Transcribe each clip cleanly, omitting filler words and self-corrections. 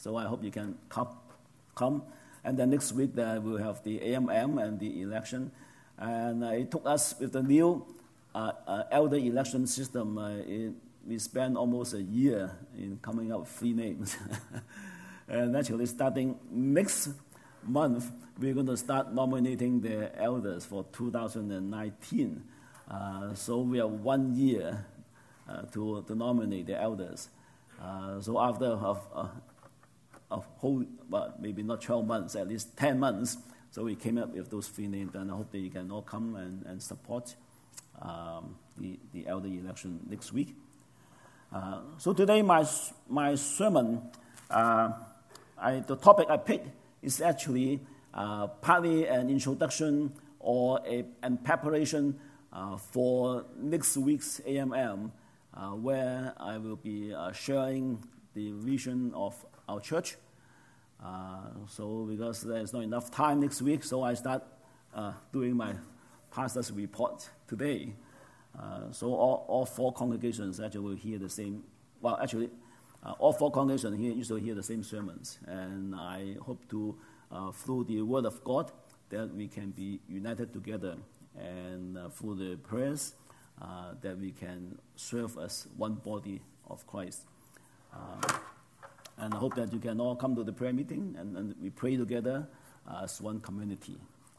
So I hope you can come. And then next week we'll have the AMM and the election. And it took us with the new elder election system. We spent almost a year in coming up with 3 names. And actually starting next month, we're going to start nominating the elders for 2019. So we have 1 year to nominate the elders. So after a whole, well, maybe not 12 months, at least 10 months, so we came up with those 3 names, and I hope that you can all come and support the elder election next week. So today my sermon, the topic I picked is actually partly an introduction or and preparation for next week's AMM, where I will be sharing the vision of our church. So because there's not enough time next week, so I start doing my pastor's report today. So all 4 congregations actually will hear the same. Well, actually, all 4 congregations here usually hear the same sermons, and I hope to, through the Word of God, that we can be united together, and through the prayers, that we can serve as one body of Christ. And I hope that you can all come to the prayer meeting, and we pray together as one community.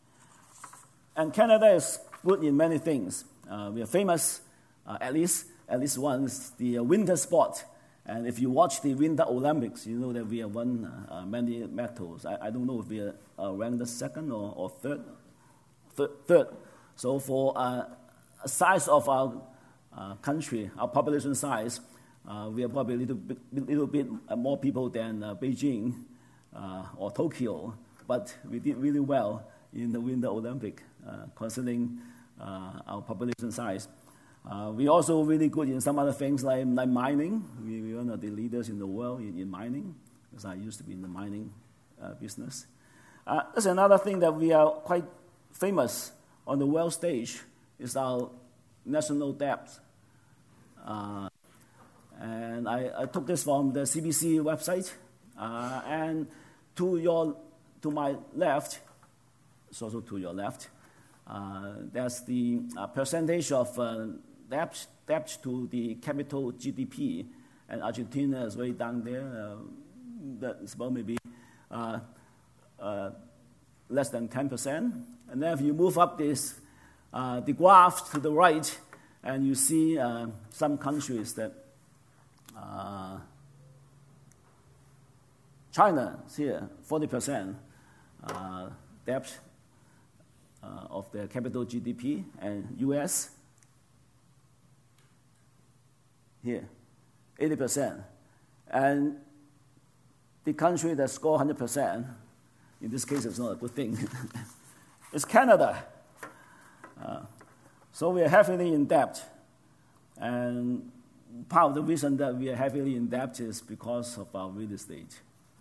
And Canada is good in many things. We are famous, at least once, the winter sport. And if you watch the Winter Olympics, you know that we have won many medals. I don't know if we are ranked the 2nd or 3rd. So for a size of our country, our population size, we are probably a little bit more people than Beijing or Tokyo, but we did really well in the Winter Olympic, considering our population size. We're also really good in some other things like mining. We're one of the leaders in the world in mining, because I used to be in the mining business. That's another thing that we are quite famous on the world stage is our national debt. And I took this from the CBC website. And to my left, it's also to your left, there's the percentage of debt to the capital GDP, and Argentina is way down there. That's about maybe less than 10%. And then if you move up the graph to the right, and you see some countries that China is here, 40% debt of their capital GDP, and U.S. here, 80%. And the country that scored 100%, in this case it's not a good thing, it's Canada. So we are heavily in debt. And part of the reason that we are heavily in debt is because of our real estate.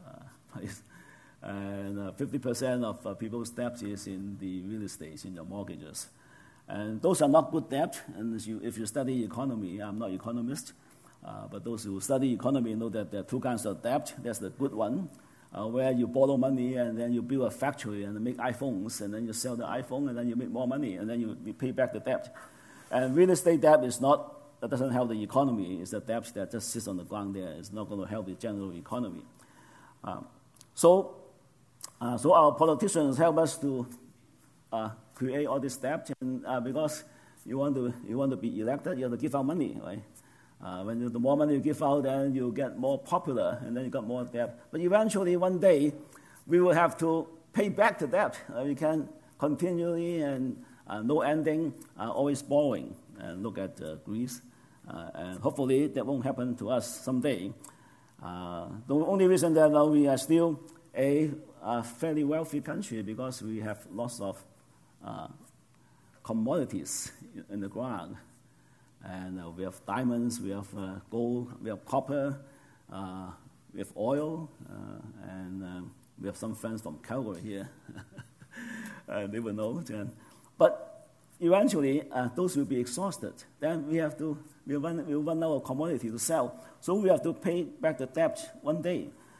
And 50% of people's debt is in the real estate, in the mortgages. And those are not good debt. And if you study economy, I'm not an economist, but those who study economy know that there are 2 kinds of debt. There's the good one, where you borrow money and then you build a factory and make iPhones, and then you sell the iPhone and then you make more money, and then you pay back the debt. And real estate debt that doesn't help the economy. It's a debt that just sits on the ground there. It's not going to help the general economy. So our politicians help us to create all this debt, and because you want to be elected, you have to give out money, right? When the more money you give out, then you get more popular, and then you got more debt. But eventually, one day, we will have to pay back the debt. We can continually and no ending, always borrowing. And look at Greece, and hopefully that won't happen to us someday. The only reason that we are still a fairly wealthy country because we have lots of commodities in the ground. And we have diamonds, we have gold, we have copper, we have oil, and we have some friends from Calgary here. They will know. But eventually, those will be exhausted. Then we'll run out of commodity to sell. So we have to pay back the debt one day.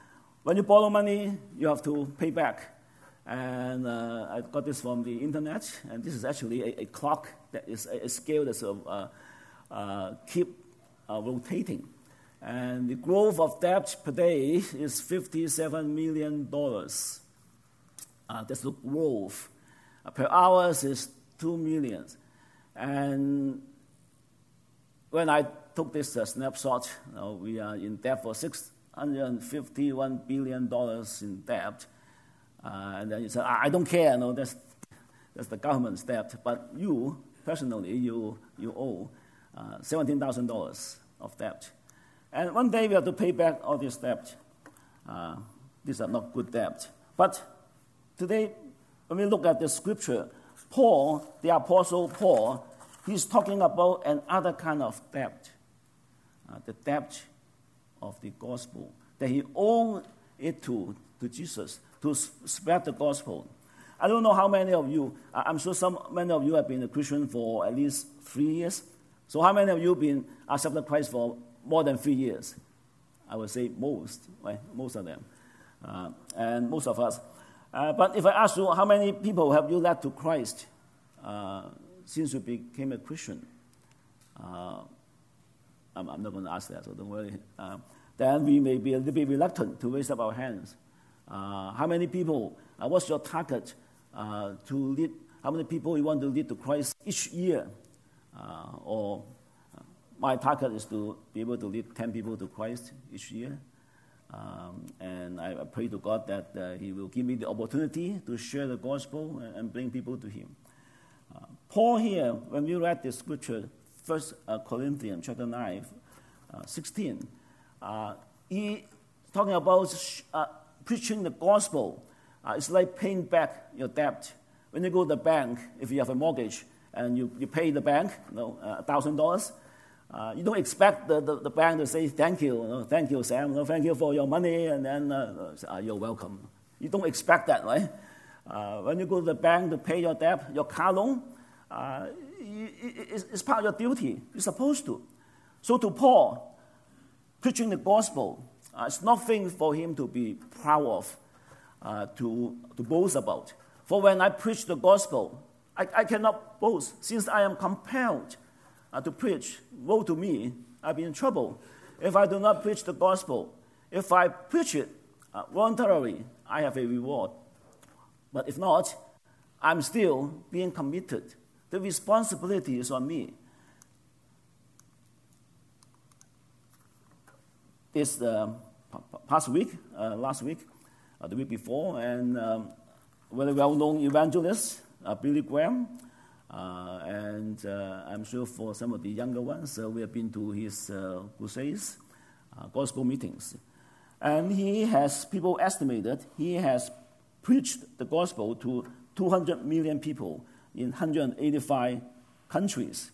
When you borrow money, you have to pay back. And I got this from the internet, and this is actually a clock that is a scale that's keep rotating. And the growth of debt per day is $57 million. That's the growth. Per hour is $2 million. And when I took this snapshot, we are in debt for $651 billion in debt. And then you say, I don't care, no, that's the government's debt. But you, personally, you owe $17,000 of debt. And one day we have to pay back all this debt. These are not good debt. But today, when we look at the scripture, Paul, the Apostle Paul, he's talking about another kind of debt, the debt of the gospel, that he owed it to Jesus to spread the gospel. I don't know how many of you, I'm sure many of you have been a Christian for at least 3 years. So how many of you have been accepted Christ for more than 3 years? I would say most, right? Most of them, and most of us. But if I ask you, how many people have you led to Christ since you became a Christian? I'm not going to ask that, so don't worry. Then we may be a little bit reluctant to raise up our hands. How many people, what's your target to lead? How many people you want to lead to Christ each year? My target is to be able to lead 10 people to Christ each year. And I pray to God that He will give me the opportunity to share the gospel and bring people to Him. Paul here, when we read the scripture, 1 Corinthians chapter 9, 16, he talking about preaching the gospel. It's like paying back your debt. When you go to the bank, if you have a mortgage and you pay the bank $1,000, you don't expect the bank to say thank you, thank you, Sam, thank you for your money, and then you're welcome. You don't expect that, right? When you go to the bank to pay your debt, your car loan, it's part of your duty. You're supposed to. So to Paul, preaching the gospel, it's nothing for him to be proud of, to boast about. For when I preach the gospel, I cannot boast, since I am compelled to preach. Woe to me, I'll be in trouble if I do not preach the gospel. If I preach it voluntarily, I have a reward. But if not, I'm still being committed. The responsibility is on me. This past week, last week, the week before, and very well-known evangelist, Billy Graham, and I'm sure for some of the younger ones, we have been to his crusades, gospel meetings. And people estimated, he has preached the gospel to 200 million people in 185 countries.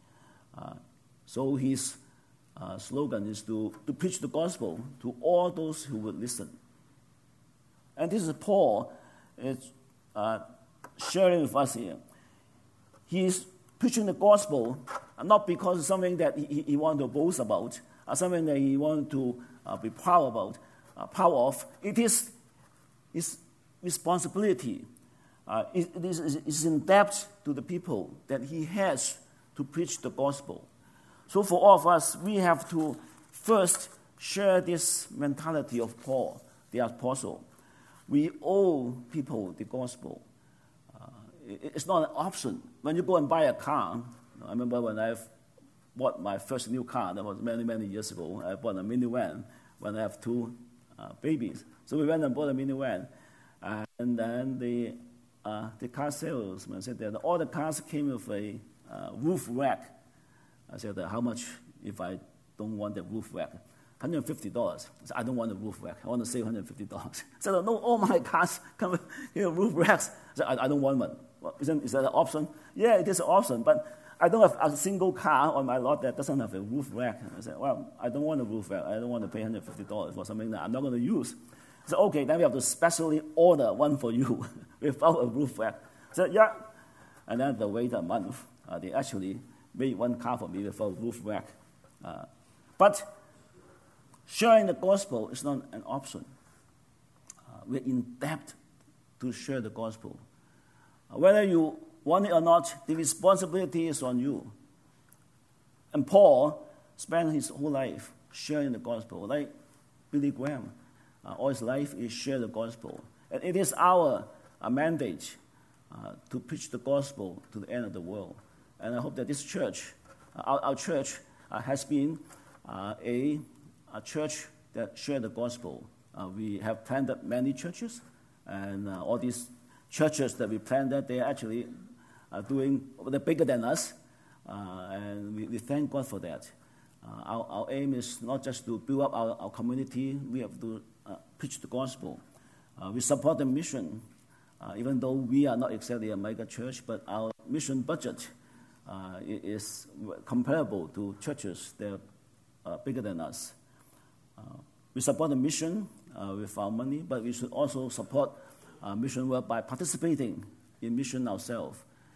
So his slogan is to preach the gospel to all those who would listen. And this is Paul is sharing with us here. He is preaching the gospel not because it's something that he wants to boast about, something that he wants to be proud of. It is his responsibility. It is in depth to the people that he has to preach the gospel. So for all of us, we have to first share this mentality of Paul, the apostle. We owe people the gospel. It's not an option. When you go and buy a car, I remember when I bought my first new car, that was many, many years ago. I bought a minivan when I have two babies. So we went and bought a minivan. And then the car salesman said that all the cars came with a roof rack. I said, how much if I don't want the roof rack? $150. I said, I don't want the roof rack. I want to save $150. I said, no, all my cars come with roof racks. I said, I don't want one. Well, is that an option? Yeah, it is an option, but I don't have a single car on my lot that doesn't have a roof rack. I said, well, I don't want a roof rack. I don't want to pay $150 for something that I'm not going to use. I said, okay, then we have to specially order one for you without a roof rack. I said, yeah. And then they wait a month. They actually made one car for me without a roof rack. But sharing the gospel is not an option. we're in debt to share the gospel. Whether you want it or not, the responsibility is on you. And Paul spent his whole life sharing the gospel, like Billy Graham. All his life is share the gospel. And it is our mandate to preach the gospel to the end of the world. And I hope that this church, our church, has been a church that share the gospel. We have planted many churches, and all these churches that we planted, they actually they're bigger than us, and we thank God for that. Our aim is not just to build up our community, we have to preach the gospel. We support the mission, even though we are not exactly a mega church, but our mission budget is comparable to churches that are bigger than us. We support the mission with our money, but we should also support mission work by participating in mission ourselves.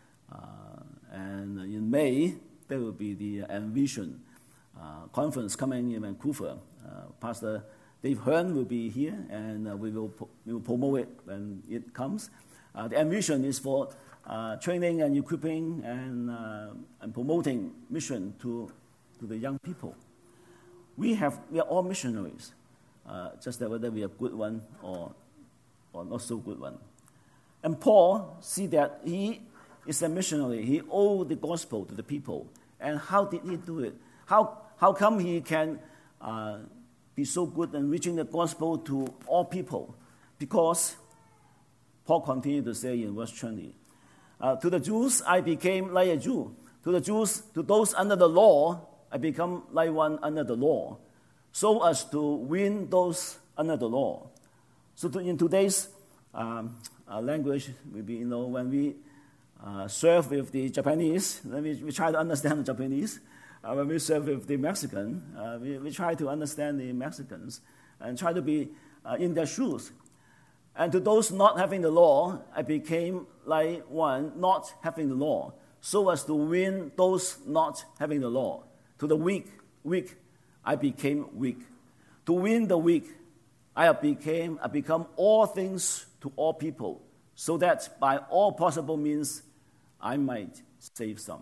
And in May, there will be the Envision conference coming in Vancouver. Pastor Dave Hearn will be here, and we will promote it when it comes. The Envision is for training and equipping and promoting mission to the young people. We are all missionaries, just that whether we are good one or not so good one. And Paul see that he is a missionary. He owed the gospel to the people. And how did he do it? How come he can be so good in reaching the gospel to all people? Because Paul continued to say in verse 20, to the Jews I became like a Jew. To the Jews, to those under the law, I become like one under the law, so as to win those under the law. So in today's language, maybe when we serve with the Japanese, we try to understand the Japanese. When we serve with the Mexican, we try to understand the Mexicans and try to be in their shoes. And to those not having the law, I became like one not having the law, so as to win those not having the law. To the weak, I became weak. To win the weak, I become all things to all people, so that by all possible means I might save some.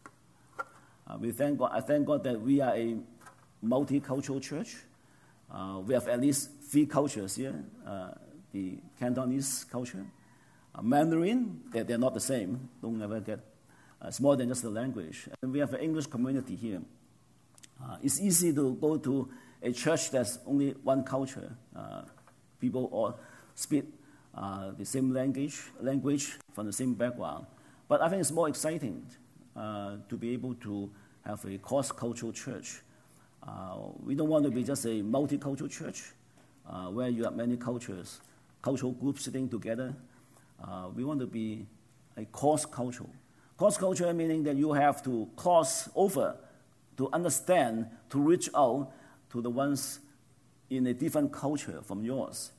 I thank God that we are a multicultural church. We have at least 3 cultures here. The Cantonese culture, Mandarin, they're not the same. Don't ever get, it's more than just the language. And we have an English community here. It's easy to go to a church that's only one culture. People all speak the same language from the same background. But I think it's more exciting to be able to have a cross-cultural church. We don't want to be just a multicultural church where you have many cultural groups sitting together. We want to be a cross-cultural. Cross-cultural meaning that you have to cross over to understand, to reach out to the ones in a different culture from yours.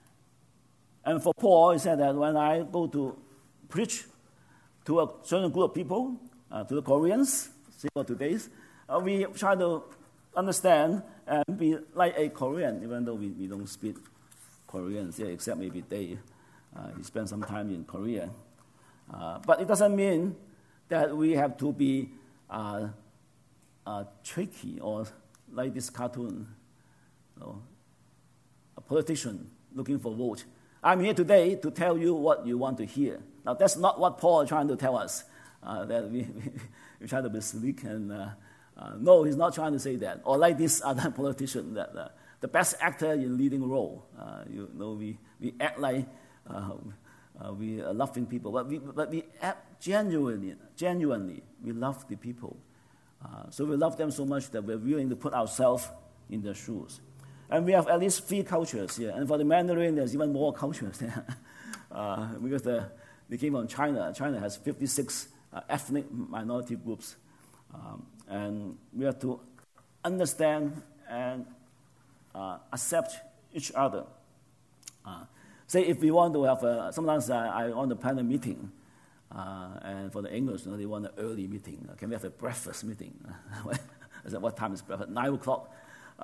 And for Paul, he said that when I go to preach to a certain group of people, to the Koreans, similar to today's, we try to understand and be like a Korean, even though we don't speak Korean here, except maybe Dave. He spent some time in Korea. But it doesn't mean that we have to be tricky or like this cartoon, a politician looking for vote. I'm here today to tell you what you want to hear. Now, that's not what Paul is trying to tell us, that we try to be sleek. And no, he's not trying to say that. Or like this other politician, that the best actor in leading role. We act like we are loving people, but we act genuinely. We love the people. So we love them so much that we're willing to put ourselves in their shoes. And we have at least 3 cultures here. And for the Mandarin, there's even more cultures there. Because they came from China. China has 56 ethnic minority groups. And we have to understand and accept each other. Say if we want to have sometimes I want to plan a meeting, and for the English, they want an early meeting. Can we have a breakfast meeting? I said, what time is breakfast? 9 o'clock.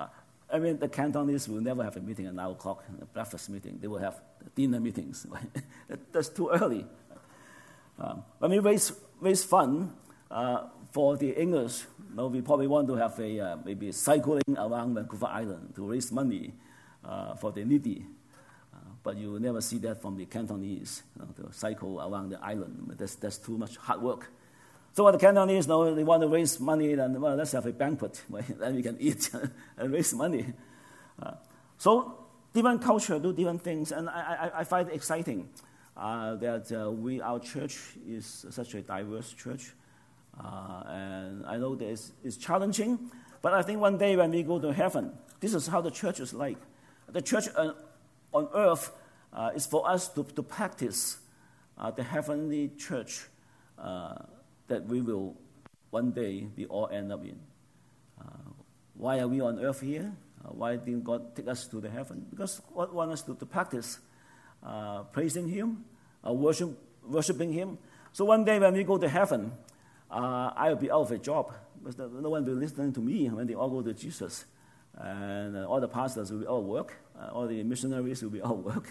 I mean, the Cantonese will never have a meeting at 9 o'clock, a breakfast meeting. They will have dinner meetings. That's too early. When we raise fund for the English, we probably want to have maybe cycling around Vancouver Island to raise money for the needy. But you will never see that from the Cantonese, to cycle around the island. That's too much hard work. So what the Cantonese know, they want to raise money, then let's have a banquet. Then we can eat and raise money. So different culture do different things, and I find it exciting that our church is such a diverse church. And I know that it's challenging, but I think one day when we go to heaven, this is how the church is like. The church on earth is for us to practice the heavenly church that we will one day we all end up in. Why are we on earth here? Why didn't God take us to the heaven? Because God wants us to practice praising Him, worshiping Him. So one day when we go to heaven, I will be out of a job because no one will be listening to me when they all go to Jesus. And all the pastors will be out of work. All the missionaries will be out of work.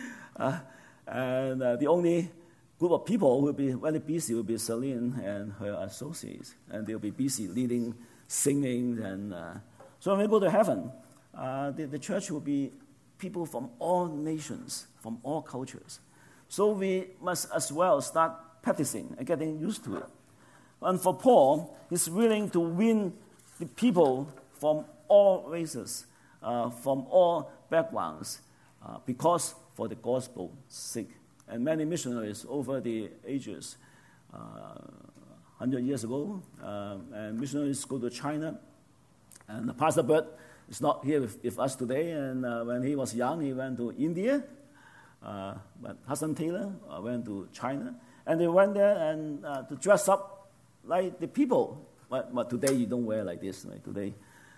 And the only group of people who will be very busy will be Celine and her associates. And they'll be busy leading, singing. And so when we go to heaven, the church will be people from all nations, from all cultures. So we must as well start practicing and getting used to it. And for Paul, he's willing to win the people from all races, from all backgrounds, because for the gospel's sake. And many missionaries over the ages, 100 years ago, and missionaries go to China. And Pastor Bert is not here with us today. And when he was young, he went to India. But Hudson Taylor went to China. And they went there and to dress up like the people. But today you don't wear like this, right? Today.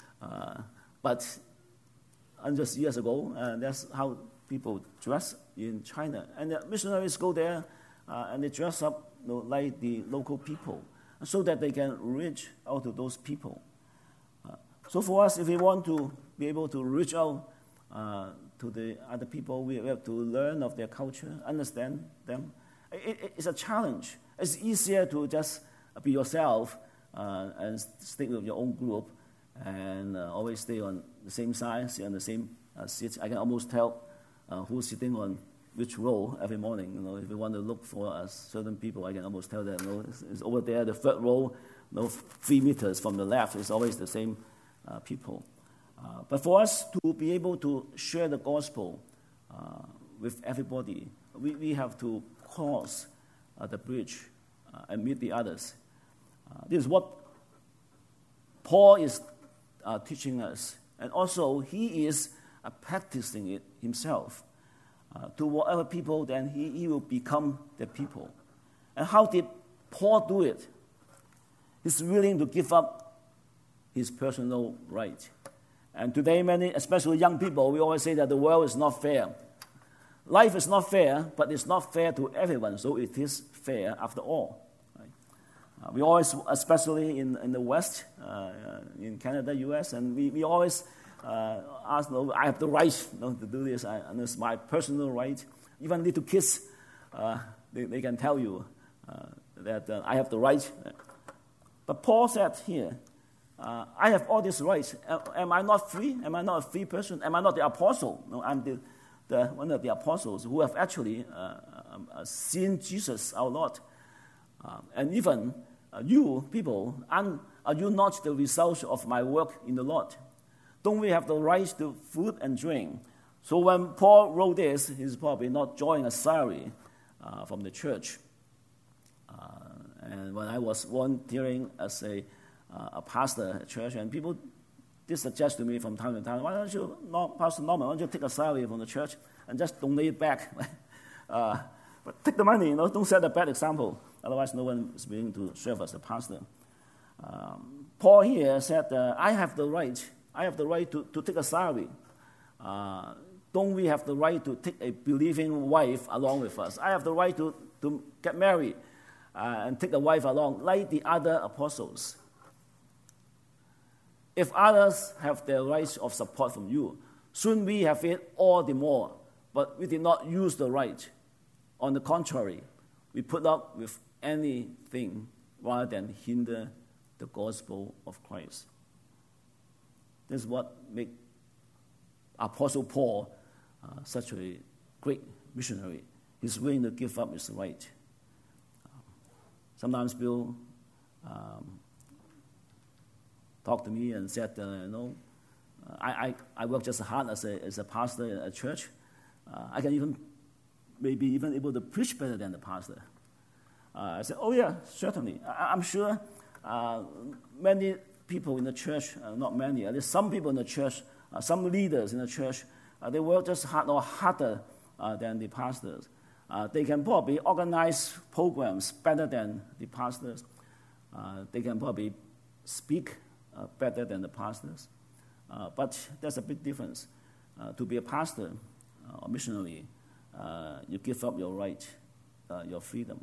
But 100 years ago, that's how people dress in China. And the missionaries go there and they dress up like the local people so that they can reach out to those people. So for us, if we want to be able to reach out to the other people, we have to learn of their culture, understand them. It's a challenge. It's easier to just be yourself and stick with your own group and always stay on the same side, sit on the same seats. I can almost tell who's sitting on which row every morning. If you want to look for certain people, I can almost tell them. It's over there, the third row, 3 meters from the left. It's always the same people. But for us to be able to share the gospel with everybody, we have to cross the bridge and meet the others. This is what Paul is teaching us. And also, he is practicing it himself. To whatever people, then he will become the people. And how did Paul do it? He's willing to give up his personal right. And today, many, especially young people, we always say that the world is not fair. Life is not fair, but it's not fair to everyone, so it is fair after all. Right? We always, especially in the West, in Canada, US, and we always ask, I have the right to do this, and it's my personal right. Even little kids, they can tell you that I have the right. But Paul said here, I have all these rights. Am I not free? Am I not a free person? Am I not the apostle? No, I'm one of the apostles who have actually seen Jesus, our Lord. And even you people, are you not the result of my work in the Lord? Don't we have the right to food and drink? So when Paul wrote this, he's probably not drawing a salary from the church. And when I was volunteering as a pastor at church, and people did suggest to me from time to time, why don't you, Pastor Norman, why don't you take a salary from the church and just donate it back? But take the money, don't set a bad example. Otherwise, no one is willing to serve as a pastor. Paul here said, I have the right to take a salary. Don't we have the right to take a believing wife along with us? I have the right to get married and take a wife along, like the other apostles. If others have the right of support from you, soon we have it all the more, but we did not use the right. On the contrary, we put up with anything rather than hinder the gospel of Christ. This is what makes Apostle Paul such a great missionary. He's willing to give up his right. Sometimes people talk to me and said, I work just as hard as a pastor at a church. I can maybe even able to preach better than the pastor. I said, oh yeah, certainly. I'm sure many people in the church, not many, at least some people in the church, some leaders in the church, they work just harder than the pastors. They can probably organize programs better than the pastors. They can probably speak better than the pastors. But there's a big difference. To be a pastor or missionary, you give up your right, your freedom.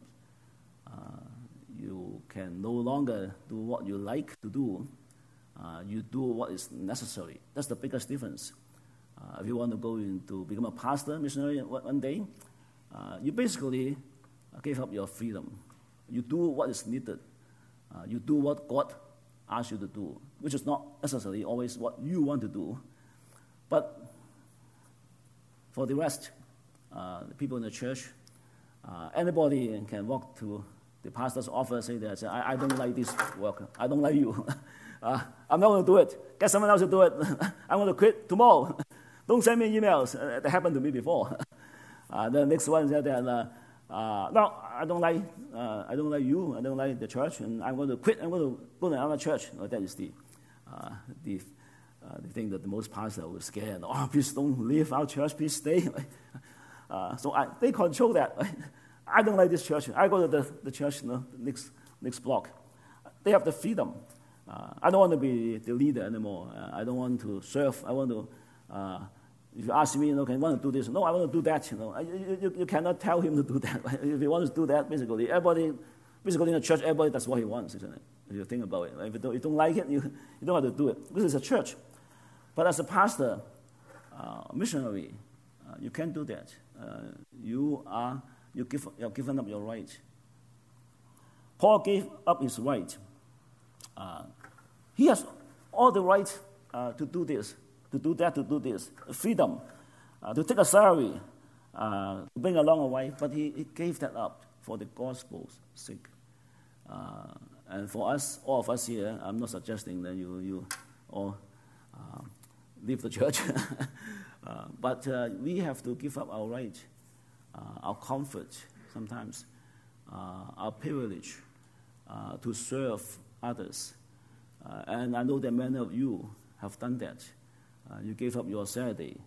You can no longer do what you like to do. You do what is necessary. That's the biggest difference. If you want to go into become a pastor, missionary one day, you basically give up your freedom. You do what is needed. You do what God asks you to do, which is not necessarily always what you want to do. But for the rest, the people in the church, anybody can walk to the pastor's office and say, I don't like this work. I don't like you. I'm not going to do it. Get someone else to do it. I'm going to quit tomorrow. Don't send me emails. That happened to me before. The next one said that, no, I don't like you. I don't like the church, and I'm going to quit. I'm going to go to another church. That is the thing that the most pastors were scared. Oh, please don't leave our church. Please stay. They control that. I don't like this church. I go to the church, next block. They have the freedom. I don't want to be the leader anymore. I don't want to serve. I want to. If you ask me, can you want to do this? No, I want to do that. You cannot tell him to do that. If he wants to do that, basically in the church, everybody does what he wants, isn't it? If you think about it, if you don't like it, you don't have to do it. This is a church. But as a pastor, missionary, you can't do that. You've given up your right. Paul gave up his right. He has all the right to do this, to do that, to do this. Freedom, to take a salary, to bring along a wife, but he gave that up for the gospel's sake. And for us, all of us here, I'm not suggesting that you all leave the church, but we have to give up our right, our comfort sometimes, our privilege to serve others. And I know that many of you have done that. You gave up your Saturday.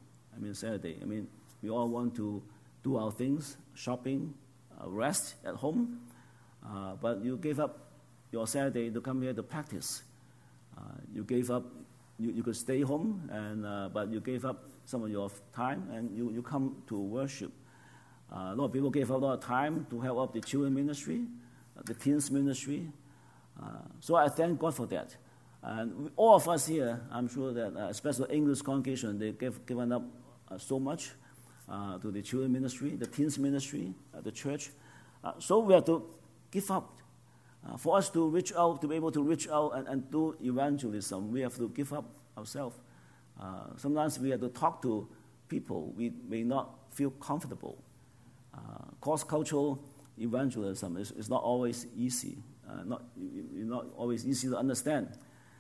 We all want to do our things, shopping, rest at home, but you gave up your Saturday to come here to practice. You gave up, you could stay home, but you gave up some of your time, and you come to worship. A lot of people gave up a lot of time to help out the children ministry, the teens ministry. So I thank God for that. And all of us here, I'm sure that, especially English congregation, they've given up so much to the children ministry, the teens ministry, the church. So we have to give up. For us to reach out, to be able to reach out and do evangelism, we have to give up ourselves. Sometimes we have to talk to people we may not feel comfortable. Cross-cultural evangelism is not always easy, not always easy to understand.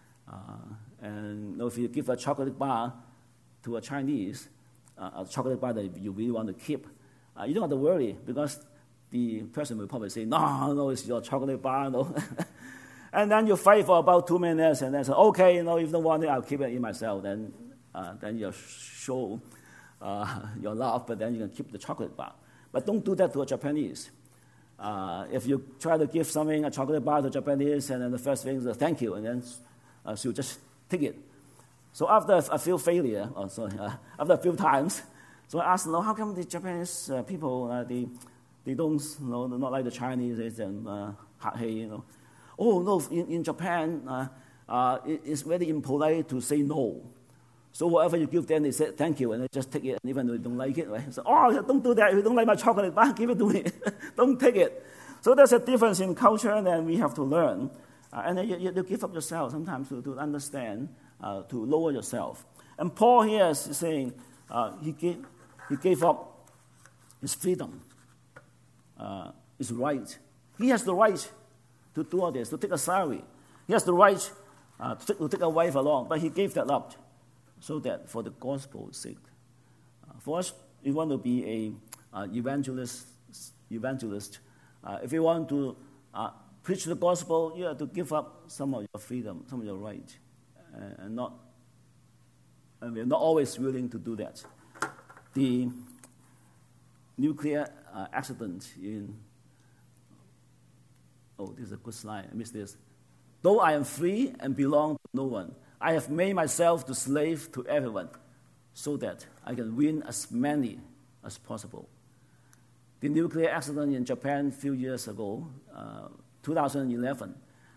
And if you give a chocolate bar to a Chinese, a chocolate bar that you really want to keep, you don't have to worry because the person will probably say, no, it's your chocolate bar, no. And then you fight for about 2 minutes and then say, okay, if you don't want it, I'll keep it in myself. Then you show your love, but then you can keep the chocolate bar. But don't do that to a Japanese. If you try to give a chocolate bar to a Japanese, and then the first thing is thank you, and then she'll just take it. So after a few after a few times, so I asked, how come the Japanese people, they don't, not like the Chinese, they say, Oh no, in Japan, it's very impolite to say no. So whatever you give them, they say thank you, and they just take it, and even though they don't like it, right? So, don't do that. If you don't like my chocolate bar, give it to me. Don't take it. So there's a difference in culture, and we have to learn. And then you give up yourself sometimes to understand, to lower yourself. And Paul here is saying he gave up his freedom, his right. He has the right to do all this, to take a salary. He has the right to take a wife along, but he gave that up so that for the gospel's sake. For us, we want to be an evangelist. If you want to preach the gospel, you have to give up some of your freedom, some of your right, and we're not always willing to do that. The nuclear accident in, this is a good slide, I missed this. Though I am free and belong to no one, I have made myself to slave to everyone so that I can win as many as possible. The nuclear accident in Japan a few years ago, 2011,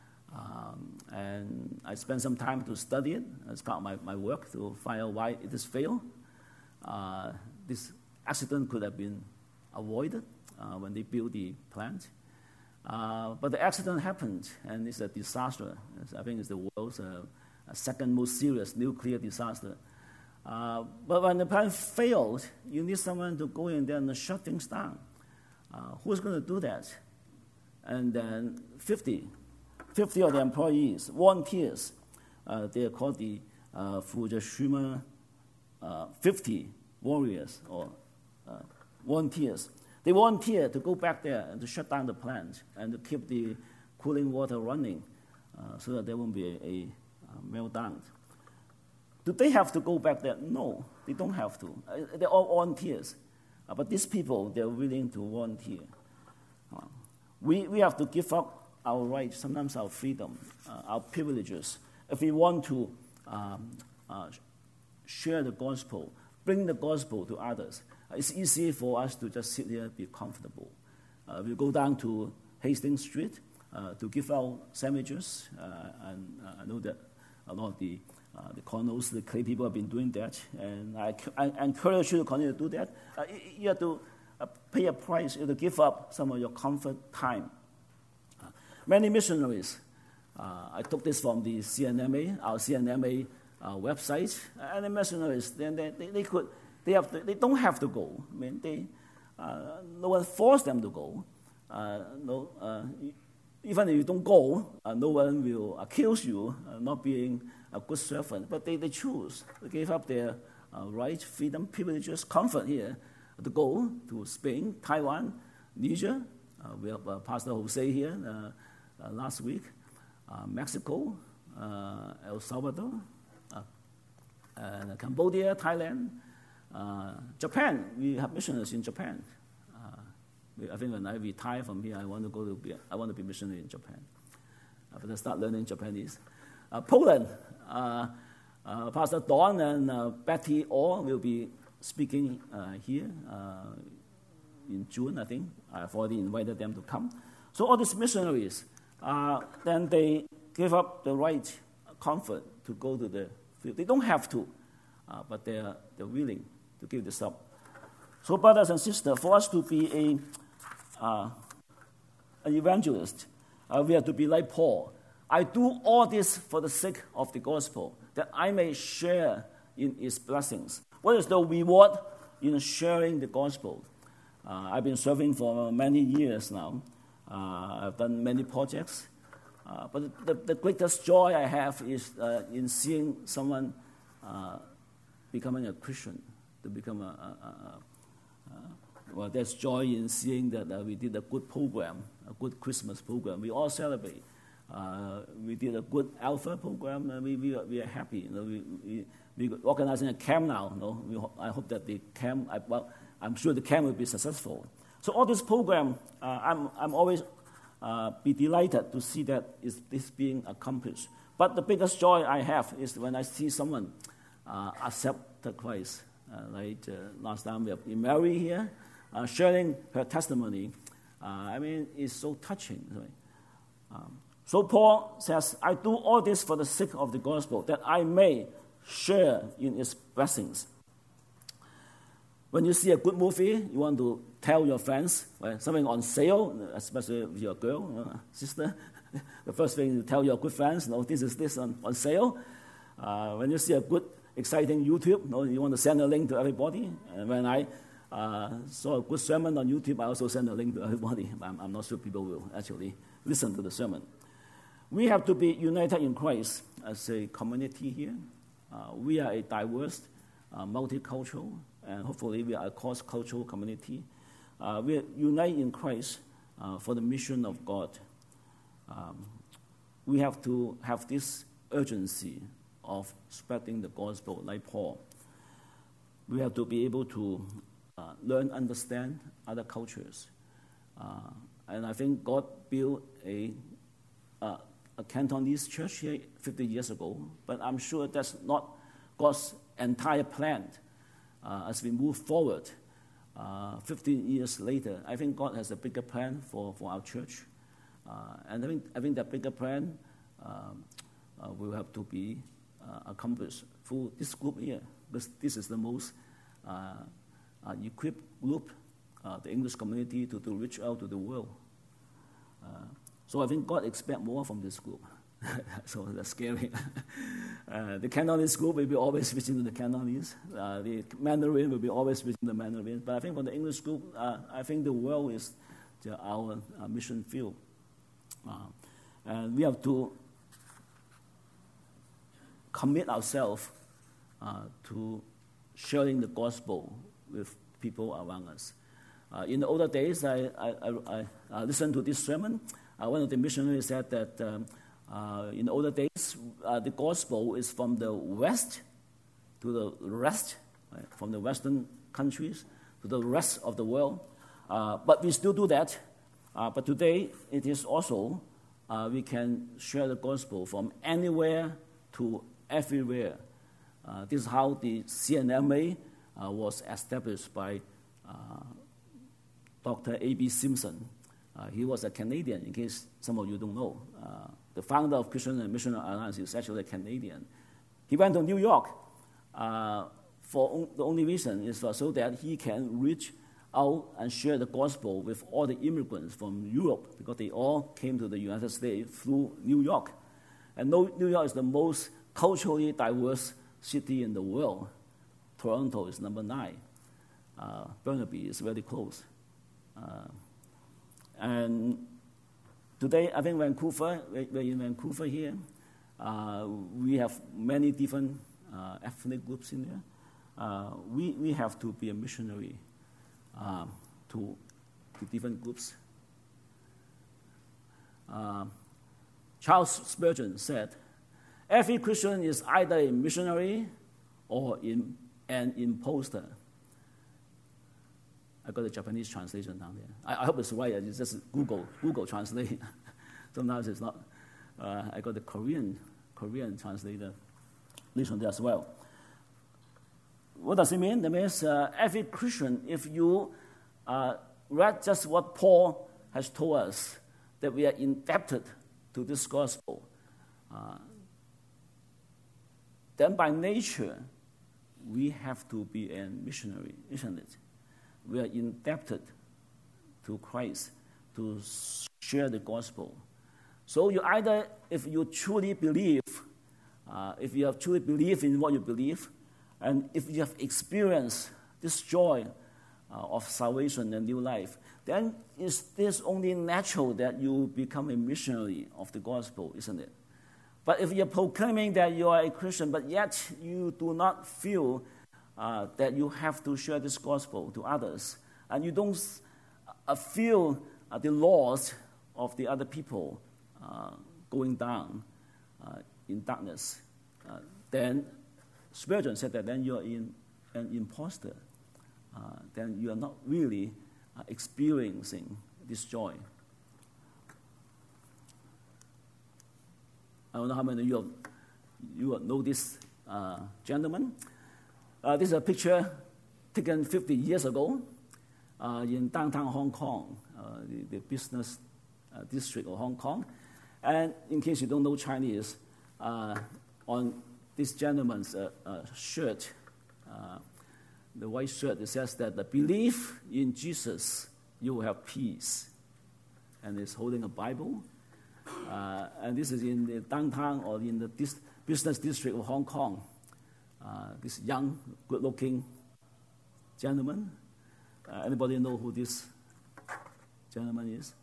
and I spent some time to study it as part of my work to find out why it has failed. This accident could have been avoided when they built the plant. But the accident happened, and it's a disaster. I think it's the world's second most serious nuclear disaster. But when the plant failed, you need someone to go in there and shut things down. Who's going to do that? And then 50 of the employees, volunteers, they are called the Fukushima 50 warriors or volunteers. They volunteer to go back there and to shut down the plant and to keep the cooling water running so that there won't be a meltdown. Do they have to go back there? No, they don't have to. They're all volunteers. But these people, they're willing to volunteer. We have to give up our rights, sometimes our freedom, our privileges. If we want to share the gospel, bring the gospel to others, it's easy for us to just sit here and be comfortable. We go down to Hastings Street to give out sandwiches, and I know that a lot of the Cornels, the clay people have been doing that, and I encourage you to continue to do that. You have to pay a price. You have to give up some of your comfort time. Many missionaries, I took this from the CNMA, our CNMA website, and the missionaries, then they don't have to go. I mean, no one forced them to go. Even if you don't go, no one will accuse you not being a good servant. But they choose. They gave up their right, freedom, privileges, comfort here to go to Spain, Taiwan, Niger. We have Pastor Jose here last week. Mexico, El Salvador, and Cambodia, Thailand, Japan. We have missionaries in Japan. I think when I retire from here, I want to be missionary in Japan. I better start learning Japanese. Poland, Pastor Don and Betty Orr will be speaking here in June, I think. I've already invited them to come. So all these missionaries, then they give up the right comfort to go to the field. They don't have to, but they're willing to give this up. So brothers and sisters, for us to be an evangelist, we have to be like Paul. I do all this for the sake of the gospel, that I may share in its blessings. What is the reward in sharing the gospel? I've been serving for many years now. I've done many projects. But the greatest joy I have is in seeing someone becoming a Christian, to become well, there's joy in seeing that we did a good program, a good Christmas program. We all celebrate. We did a good Alpha program, and we are happy. We're organizing a camp now. I hope that the camp, I'm sure the camp will be successful. So all this program, I'm always be delighted to see that it's being accomplished. But the biggest joy I have is when I see someone accept the Christ. Last time we have Mary here, sharing her testimony. I mean, it's so touching. So Paul says, I do all this for the sake of the gospel, that I may share in its blessings. When you see a good movie, you want to tell your friends, something on sale, especially if you're a girl, sister, the first thing you tell your good friends, this is this on sale. When you see a good, exciting YouTube, you want to send a link to everybody. And when I saw a good sermon on YouTube, I also send a link to everybody. I'm not sure people will actually listen to the sermon. We have to be united in Christ as a community here. We are a diverse, multicultural, and hopefully we are a cross-cultural community. We are united in Christ for the mission of God. We have to have this urgency of spreading the gospel like Paul. We have to be able to learn, understand other cultures. And I think God built a Cantonese church here 50 years ago, but I'm sure that's not God's entire plan. As we move forward, 15 years later, I think God has a bigger plan for our church. And I think that bigger plan will have to be accomplished through this group here, because this is the most equipped group, the English community, to reach out to the world. So I think God expects more from this group. So that's scary. The Cantonese group will be always reaching to the Cantonese. The Mandarin will be always reaching the Mandarin. But I think for the English group, I think the world is our mission field. And we have to commit ourselves to sharing the gospel with people around us. In the older days, I listened to this sermon. One of the missionaries said that in the older days, the gospel is from the west to the rest, right? From the western countries to the rest of the world. But we still do that. But today, it is also, we can share the gospel from anywhere to everywhere. This is how the CNMA was established by Dr. A.B. Simpson. He was a Canadian, in case some of you don't know. The founder of Christian and Missionary Alliance is actually a Canadian. He went to New York for the only reason is so that he can reach out and share the gospel with all the immigrants from Europe, because they all came to the United States through New York. And New York is the most culturally diverse city in the world. Toronto is number 9. Burnaby is very close. And today, I think Vancouver, we're in Vancouver here. We have many different ethnic groups in there. We have to be a missionary to different groups. Charles Spurgeon said, every Christian is either a missionary or an imposter. I got a Japanese translation down there. I hope it's right. It's just Google Translate. Sometimes it's not. I got the Korean translation there as well. What does it mean? That means every Christian, if you read just what Paul has told us, that we are indebted to this gospel, then by nature, we have to be a missionary, isn't it? We are indebted to Christ to share the gospel. So you either, if you truly believe, if you have truly believed in what you believe, and if you have experienced this joy of salvation and new life, then is this only natural that you become a missionary of the gospel, isn't it? But if you're proclaiming that you are a Christian, but yet you do not feel that you have to share this gospel to others, and you don't feel the loss of the other people going down in darkness, then Spurgeon said that then you are an imposter. Then you are not really experiencing this joy. I don't know how many of you know this gentleman. This is a picture taken 50 years ago in downtown Hong Kong, the business district of Hong Kong. And in case you don't know Chinese, on this gentleman's shirt, the white shirt, it says that believe in Jesus, you will have peace. And he's holding a Bible. And this is in the downtown or in the business district of Hong Kong. This young, good-looking gentleman. Anybody know who this gentleman is?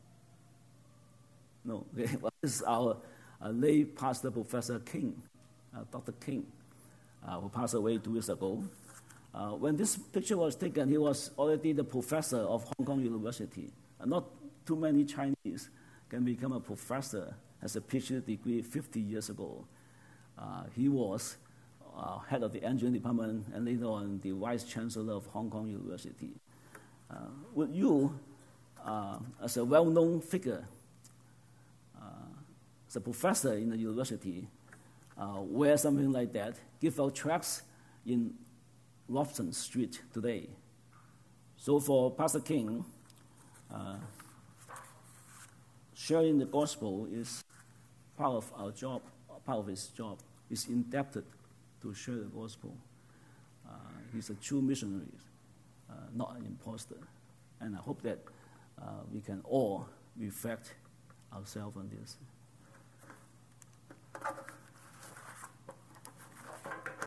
No. Okay. Well, this is our late pastor, Professor King, Dr. King, who passed away 2 years ago. When this picture was taken, he was already the professor of Hong Kong University. Not too many Chinese can become a professor as a PhD degree 50 years ago. He was head of the engineering department and later on the vice chancellor of Hong Kong University. Would you, as a well-known figure, as a professor in the university, wear something like that, give out tracts in Robson Street today? So for Pastor King, sharing the gospel is part of our job, part of his job. He's indebted to share the gospel. He's a true missionary, not an imposter. And I hope that we can all reflect ourselves on this.